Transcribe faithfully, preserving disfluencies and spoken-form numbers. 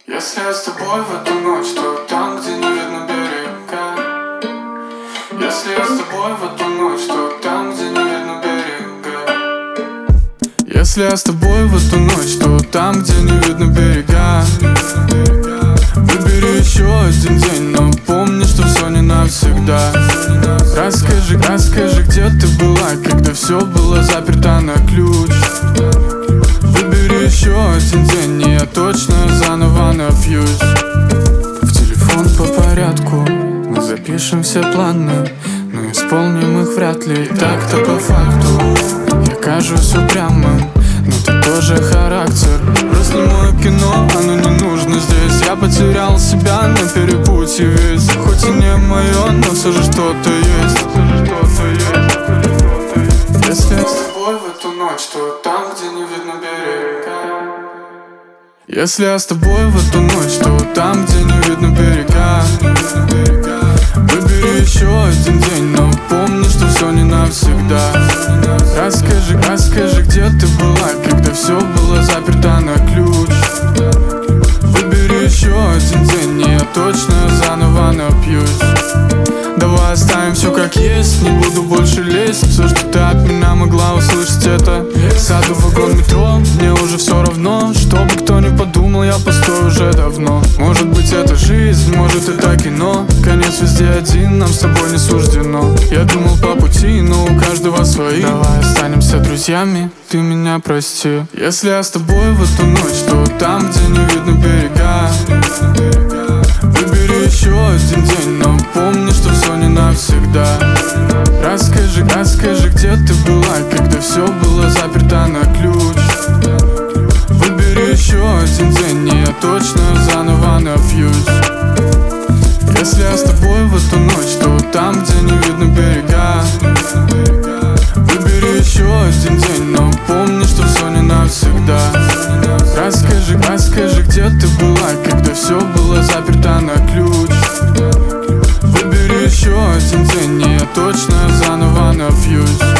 Если я с тобой в эту ночь, то там, где не видно берега. Если я с тобой в эту ночь, то там, где не видно берега. Если я с тобой в эту ночь, то там, где не видно берега. Выбери еще один день, но помни, что все не навсегда. Расскажи, расскажи, где ты была, когда все было заперто на ключ. Выбери еще один день, и я точно заново напьюсь. В телефон по порядку мы запишем все планы, но исполним их вряд ли. Так-то по факту я кажусь упрямым, но ты тоже характер. Просто не мое кино, оно не нужно здесь. Я потерял себя на перепутье весь. Хоть и не мое, но все же что-то есть. Если я с тобой в эту ночь, то там, где не видно берега. Если я с тобой в эту ночь, то там, где не видно берега. Выбери еще один день, но помни, что все не навсегда. Расскажи, расскажи, где ты была, когда все было заперто на ключ. Выбери еще один день, и я точно заново напьюсь. Давай оставим все как есть, не буду больше лезть. Все, что ты от меня могла услышать, это сяду в вагон метро, мне уже все равно. Чтобы кто не подумал, я пустой уже давно. Может быть это жизнь, может это кино. Конец везде один, нам с тобой не суждено. Я думал по пути, но у каждого свои. Давай останемся друзьями, ты меня прости. Если я с тобой в эту ночь, то там, где не видно берега. Выбери еще один день, но помни, что все не навсегда. Расскажи, расскажи, где ты была, когда все было заперто на ключ. Выбери еще один день, и я точно заново напьюсь. Если я с тобой в эту ночь, то там, где не видно берега. Выбери еще один день, но помни, что все не навсегда. Расскажи, расскажи, где ты была, когда все было заперто на ключ. Выбери еще один день, и я точно заново напьюсь.